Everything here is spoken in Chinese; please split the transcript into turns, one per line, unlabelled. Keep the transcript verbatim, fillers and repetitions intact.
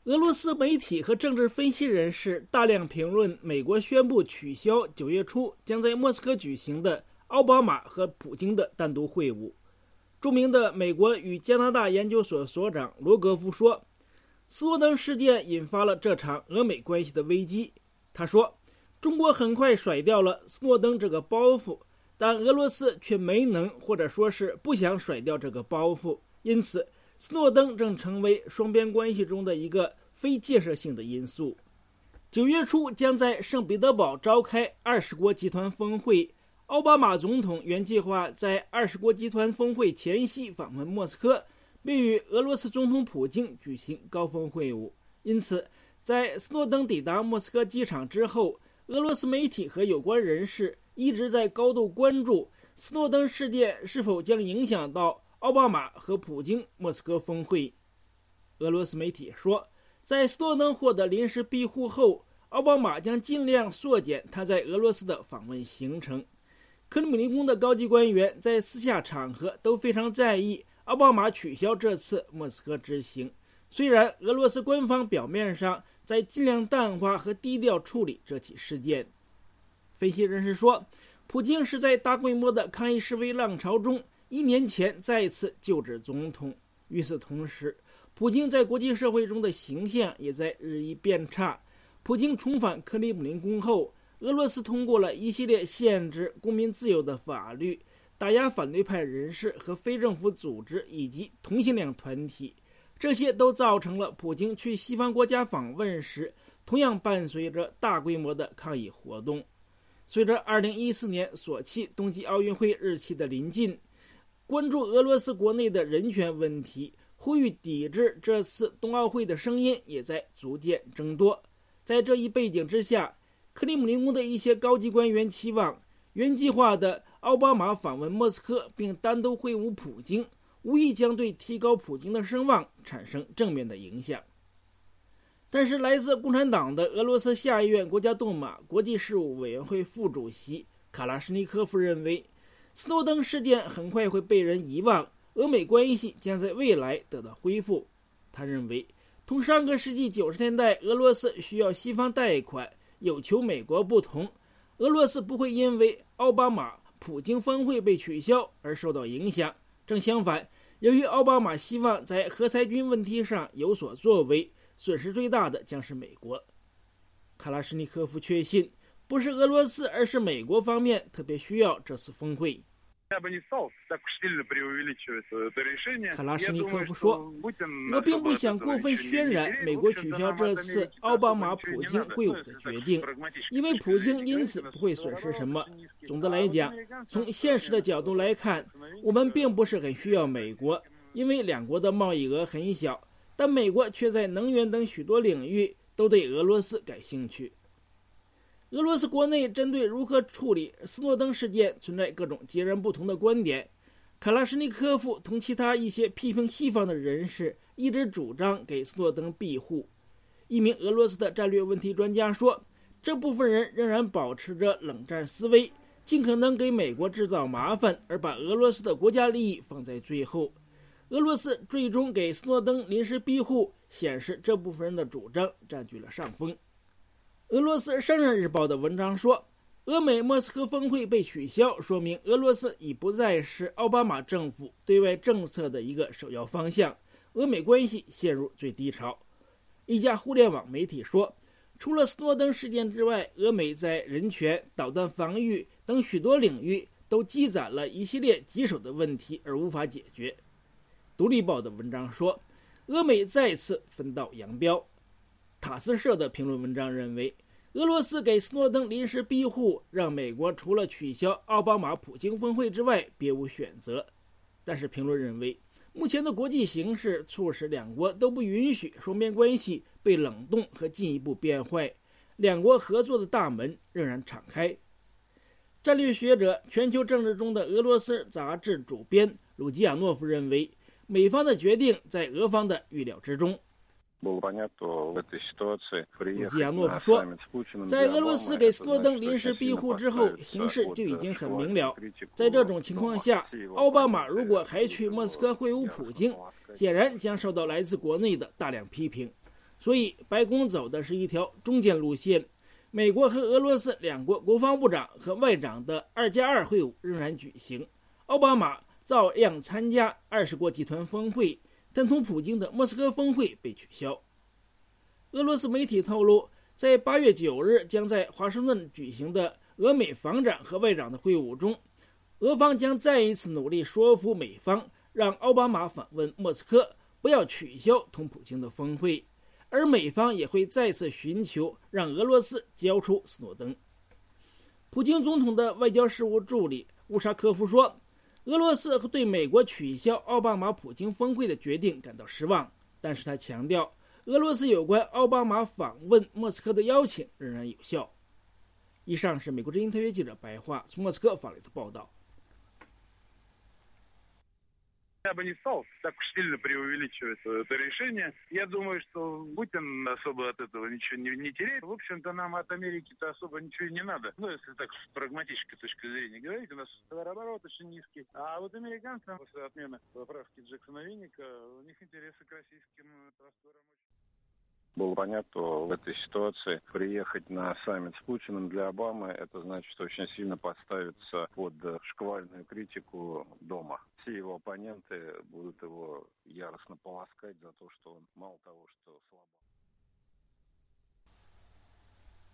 俄罗斯媒体和政治分析人士大量评论美国宣布取消九月初将在莫斯科举行的奥巴马和普京的单独会晤。著名的美国与加拿大研究所所长罗格夫说，斯诺登事件引发了这场俄美关系的危机。他说，中国很快甩掉了斯诺登这个包袱，但俄罗斯却没能或者说是不想甩掉这个包袱，因此斯诺登正成为双边关系中的一个非建设性的因素。九月初将在圣彼得堡召开二十国集团峰会，奥巴马总统原计划在二十国集团峰会前夕访问莫斯科，并与俄罗斯总统普京举行高峰会晤。因此，在斯诺登抵达莫斯科机场之后，俄罗斯媒体和有关人士一直在高度关注斯诺登事件是否将影响到奥巴马和普京莫斯科峰会。俄罗斯媒体说，在斯诺登获得临时庇护后，奥巴马将尽量缩减他在俄罗斯的访问行程。克里姆林宫的高级官员在私下场合都非常在意奥巴马取消这次莫斯科之行，虽然俄罗斯官方表面上在尽量淡化和低调处理这起事件。分析人士说，普京是在大规模的抗议示威浪潮中一年前再次就职总统。与此同时，普京在国际社会中的形象也在日益变差。普京重返克里姆林宫后，俄罗斯通过了一系列限制公民自由的法律，打压反对派人士和非政府组织以及同性恋团体，这些都造成了普京去西方国家访问时同样伴随着大规模的抗议活动。随着二零一四年索契冬季奥运会日期的临近，关注俄罗斯国内的人权问题，呼吁抵制这次冬奥会的声音也在逐渐增多。在这一背景之下，克里姆林宫的一些高级官员期望原计划的奥巴马访问莫斯科并单独会晤普京，无疑将对提高普京的声望产生正面的影响。但是来自共产党的俄罗斯下议院国家杜马国际事务委员会副主席卡拉什尼科夫认为，斯诺登事件很快会被人遗忘，俄美关系将在未来得到恢复。他认为，同上个世纪九十年代俄罗斯需要西方贷款有求美国不同，俄罗斯不会因为奥巴马普京峰会被取消而受到影响。正相反，由于奥巴马希望在核裁军问题上有所作为，损失最大的将是美国。卡拉什尼科夫确信，不是俄罗斯而是美国方面特别需要这次峰会。卡拉什尼科夫说，我并不想过分渲染美国取消这次奥巴马普京会晤的决定，因为普京因此不会损失什么。总的来讲，从现实的角度来看，我们并不是很需要美国，因为两国的贸易额很小，但美国却在能源等许多领域都对俄罗斯感兴趣。俄罗斯国内针对如何处理斯诺登事件存在各种截然不同的观点。卡拉什尼科夫同其他一些批评西方的人士一直主张给斯诺登庇护。一名俄罗斯的战略问题专家说，这部分人仍然保持着冷战思维，尽可能给美国制造麻烦，而把俄罗斯的国家利益放在最后。俄罗斯最终给斯诺登临时庇护，显示这部分人的主张占据了上风。俄罗斯商人日报的文章说，俄美莫斯科峰会被取消，说明俄罗斯已不再是奥巴马政府对外政策的一个首要方向，俄美关系陷入最低潮。一家互联网媒体说，除了斯诺登事件之外，俄美在人权、导弹防御等许多领域都积攒了一系列棘手的问题而无法解决。独立报的文章说，俄美再次分道扬镳。塔斯社的评论文章认为，俄罗斯给斯诺登临时庇护，让美国除了取消奥巴马普京峰会之外别无选择。但是评论认为，目前的国际形势促使两国都不允许双边关系被冷冻和进一步变坏，两国合作的大门仍然敞开。战略学者、全球政治中的俄罗斯杂志主编鲁基亚诺夫认为，美方的决定在俄方的预料之中。鲁基亚诺夫说，在俄罗斯给斯诺登临时庇护之后，形势就已经很明了。在这种情况下，奥巴马如果还去莫斯科会晤普京，显然将受到来自国内的大量批评。 所以白宫走的是一条中间路线。美国和俄罗斯两国国防部长和外长的二加二会晤仍然举行，奥巴马照样参加二十国集团峰会，但同普京的莫斯科峰会被取消。俄罗斯媒体透露，在八月九日将在华盛顿举行的俄美防长和外长的会晤中，俄方将再一次努力说服美方，让奥巴马访问莫斯科，不要取消同普京的峰会。而美方也会再次寻求让俄罗斯交出斯诺登。普京总统的外交事务助理乌沙科夫说，俄罗斯对美国取消奥巴马普京峰会的决定感到失望，但是他强调，俄罗斯有关奥巴马访问莫斯科的邀请仍然有效。以上是美国之音特约记者白桦从莫斯科发来的报道。
Я бы не стал так уж сильно преувеличивать это решение. Я думаю, что Путин особо от этого ничего не, не теряет. В общем-то, нам от Америки-то особо ничего не надо. Ну, если так с прагматической точки зрения говорить, у нас товарооборот очень низкий. А вот американцам после отмены поправки Джексона-Винника, у них интересы к российским просторам.
Было понятно, что в этой ситуации приехать на саммит с Путиным для Обамы, это значит очень сильно подставиться под шквальную критику дома. Все его оппоненты будут его яростно полоскать за то, что он мало того, что слабо.